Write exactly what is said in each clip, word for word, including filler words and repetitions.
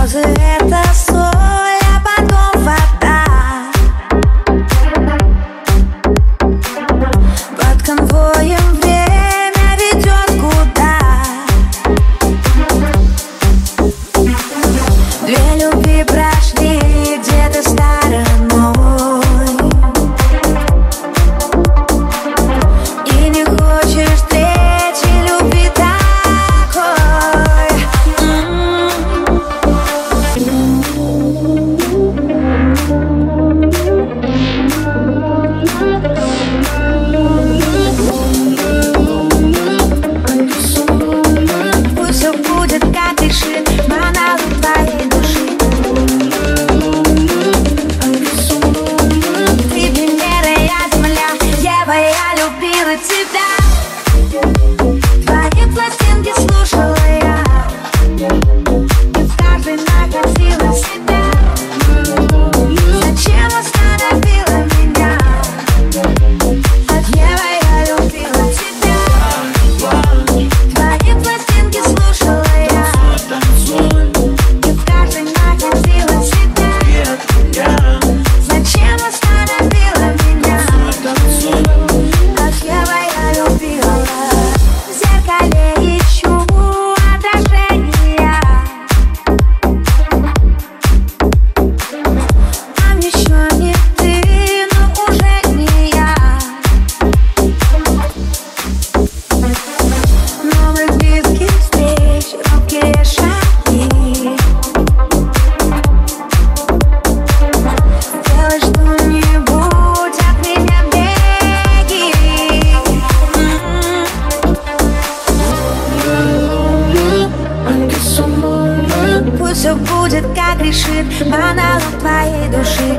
Слезы — это соль, а потом вода. Под конвоем время ведет куда. Две любви прошли где-то стороной, и не хочешь третьей любви такой. Пусть все будет, как решит монолог твоей души. Ты Венера, я Земля, Ева, я любила тебя. Твои пластинки слушала я, и в каждой находила себя. Зачем остановила меня? От Евы я любила тебя. Твои пластинки слушала я, и в каждой находила себя. Зачем остановила меня? От Евы я любила. В зеркале ищу отражения. Там еще не ты, но уже не я. Новых близких встреч, робкие шаги. Сделай что-нибудь, от меня беги. Пусть все будет, как решит монолог твоей души.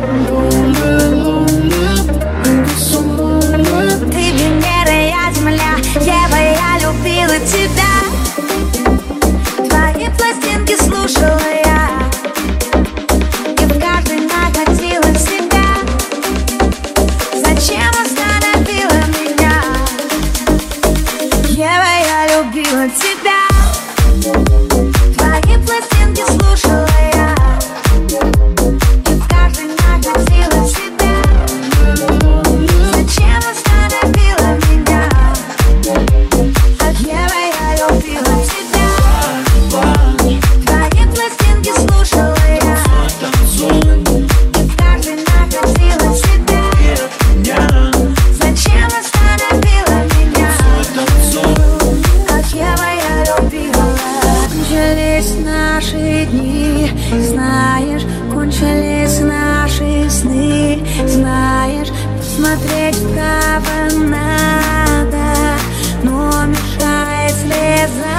Ты Венера, я Земля, Ева, я любила тебя. Твои пластинки слушала я, и в каждой находила себя. Зачем остановила меня? Ева, я любила тебя. Твои пластинки слушала я, и в каждой находила себя. Зачем остановила меня? От Евы я любила тебя. Твои пластинки слушала я, и в каждой находила себя. Зачем остановила меня? От Евы я любила. Кончились наши дни, знаешь, кончились наши сны, знаешь, посмотреть вправо надо, но мешает слеза.